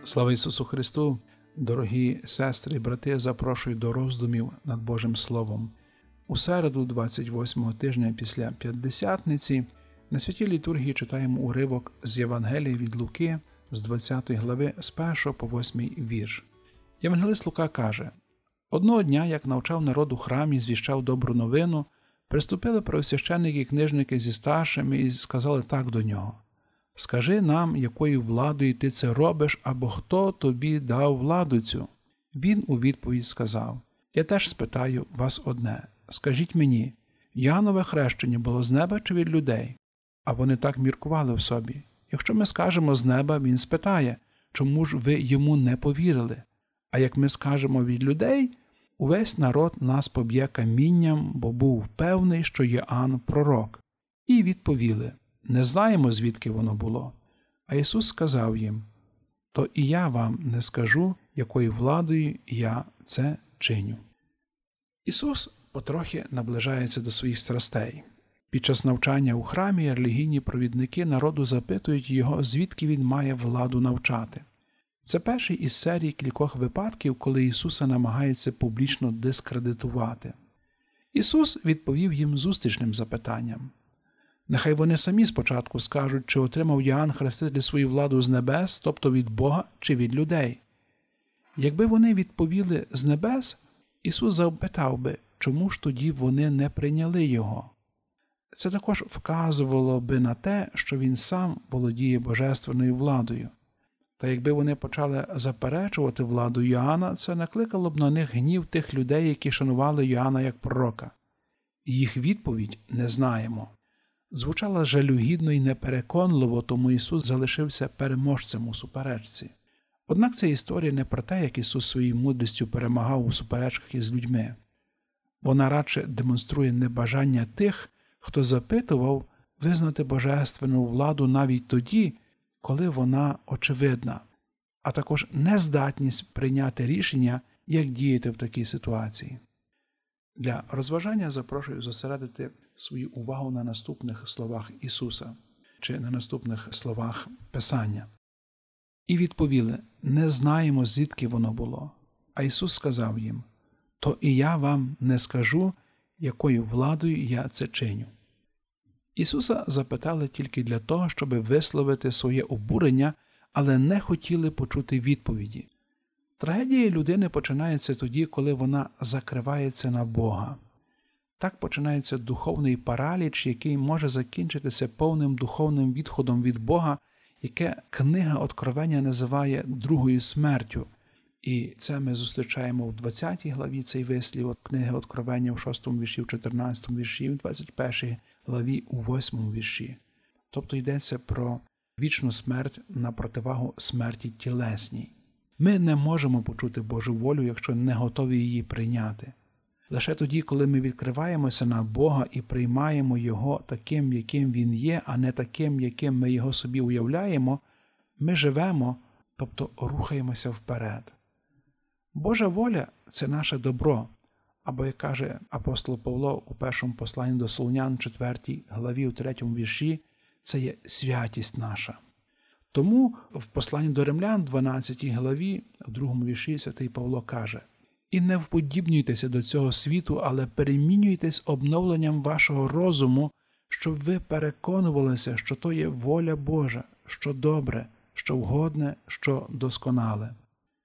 Слава Ісусу Христу! Дорогі сестри і брати, запрошую до роздумів над Божим Словом. У середу, 28-го тижня після П'ятдесятниці, на святій літургії читаємо уривок з Євангелія від Луки, з 20 глави, з 1 по 8 вірш. Євангелист Лука каже: «Одного дня, як навчав народ у храмі і звіщав добру новину, приступили первосвященники і книжники зі старшими і сказали так до нього: «Скажи нам, якою владою ти це робиш, або хто тобі дав владу цю?» Він у відповідь сказав: «Я теж спитаю вас одне. Скажіть мені, Йоаннове хрещення було з неба чи від людей?» А вони так міркували в собі. Якщо ми скажемо з неба, він спитає: «Чому ж ви йому не повірили?» А як ми скажемо від людей, увесь народ нас поб'є камінням, бо був певний, що Йоанн пророк. І відповіли: «Не знаємо, звідки воно було». А Ісус сказав їм: «То і я вам не скажу, якою владою я це чиню». Ісус потрохи наближається до своїх страстей. Під час навчання у храмі релігійні провідники народу запитують його, звідки він має владу навчати. Це перший із серії кількох випадків, коли Ісуса намагаються публічно дискредитувати. Ісус відповів їм зустрічним запитанням. Нехай вони самі спочатку скажуть, чи отримав Йоанн Хреститель свою владу з небес, тобто від Бога, чи від людей. Якби вони відповіли з небес, Ісус запитав би, чому ж тоді вони не прийняли Його. Це також вказувало би на те, що Він сам володіє божественною владою. Та якби вони почали заперечувати владу Йоанна, це накликало б на них гнів тих людей, які шанували Йоанна як пророка. Їх відповідь «не знаємо» звучала жалюгідно і непереконливо, тому Ісус залишився переможцем у суперечці. Однак ця історія не про те, як Ісус своєю мудрістю перемагав у суперечках із людьми. Вона радше демонструє небажання тих, хто запитував, визнати божественну владу навіть тоді, коли вона очевидна, а також нездатність прийняти рішення, як діяти в такій ситуації. Для розважання запрошую зосередити свою увагу на наступних словах Ісуса, чи на наступних словах Писання. І відповіли: «Не знаємо, звідки воно було». А Ісус сказав їм: «То і я вам не скажу, якою владою я це чиню». Ісуса запитали тільки для того, щоб висловити своє обурення, але не хотіли почути відповіді. Трагедія людини починається тоді, коли вона закривається на Бога. Так починається духовний параліч, який може закінчитися повним духовним відходом від Бога, яке книга Откровення називає другою смертю. І це ми зустрічаємо в 20 главі цей вислів книги Откровення в 6 вірші, в 14 вірші, в 21 главі у 8 вірші. Тобто йдеться про вічну смерть на противагу смерті тілесній. Ми не можемо почути Божу волю, якщо не готові її прийняти. Лише тоді, коли ми відкриваємося на Бога і приймаємо Його таким, яким Він є, а не таким, яким ми Його собі уявляємо, ми живемо, тобто рухаємося вперед. Божа воля – це наше добро, або, як каже апостол Павло у першому посланні до Солунян, 4 главі, у 3 вірші, це є святість наша. Тому в посланні до Римлян, 12 главі, в 2 вірші, святий Павло каже: «І не вподібнюйтеся до цього світу, але перемінюйтесь обновленням вашого розуму, щоб ви переконувалися, що то є воля Божа, що добре, що вгодне, що досконале».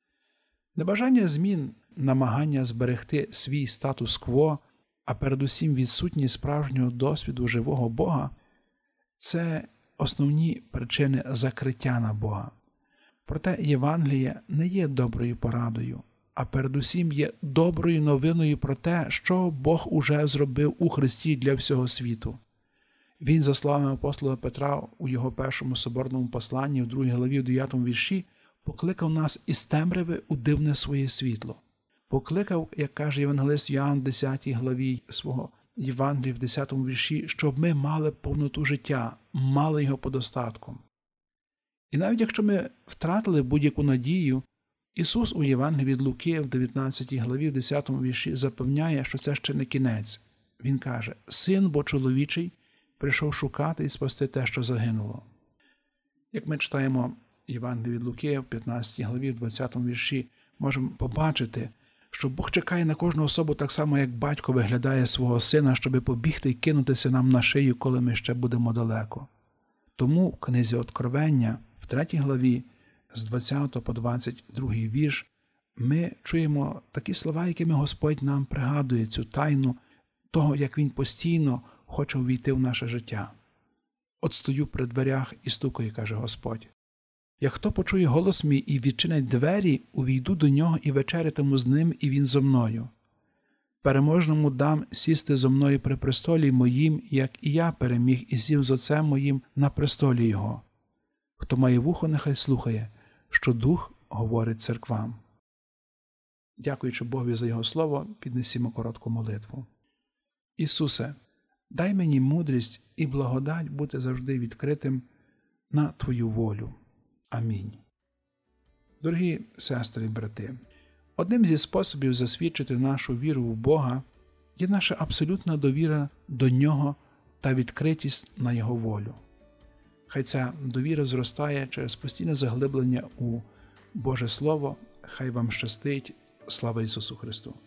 Небажання змін, намагання зберегти свій статус-кво, а передусім відсутність справжнього досвіду живого Бога – це основні причини закриття на Бога. Проте Євангеліє не є доброю порадою, а передусім є доброю новиною про те, що Бог уже зробив у Христі для всього світу. Він, за словами апостола Петра у його першому соборному посланні, в 2 главі, в 9 вірші, покликав нас із темряви у дивне своє світло. Покликав, як каже євангелист Йоанн в 10 главі свого Євангелія, в 10 вірші, щоб ми мали повноту життя, мали його подостатком. І навіть якщо ми втратили будь-яку надію, Ісус у Євангелії від Луки в 19 главі, в 10 вірші запевняє, що це ще не кінець. Він каже: «Син бо чоловічий прийшов шукати і спасти те, що загинуло». Як ми читаємо Євангелії від Луки в 15 главі, в 20 вірші, можемо побачити, що Бог чекає на кожну особу так само, як батько виглядає свого сина, щоб побігти і кинутися нам на шию, коли ми ще будемо далеко. Тому в книзі Откровення, в 3 главі, з 20 по 22 вірш, ми чуємо такі слова, якими Господь нам пригадує цю тайну того, як Він постійно хоче увійти в наше життя. «От стою при дверях і стукаю», – каже Господь. «Як хто почує голос мій і відчинить двері, увійду до нього і вечерятиму з ним, і він зо мною. Переможному дам сісти зо мною при престолі моїм, як і я переміг і сів з Отцем моїм на престолі його. Хто має вухо, нехай слухає, що Дух говорить церквам». Дякуючи Богові за Його слово, піднесімо коротку молитву. Ісусе, дай мені мудрість і благодать бути завжди відкритим на Твою волю. Амінь. Дорогі сестри і брати, одним зі способів засвідчити нашу віру в Бога є наша абсолютна довіра до Нього та відкритість на Його волю. Хай ця довіра зростає через постійне заглиблення у Боже Слово. Хай вам щастить. Слава Ісусу Христу!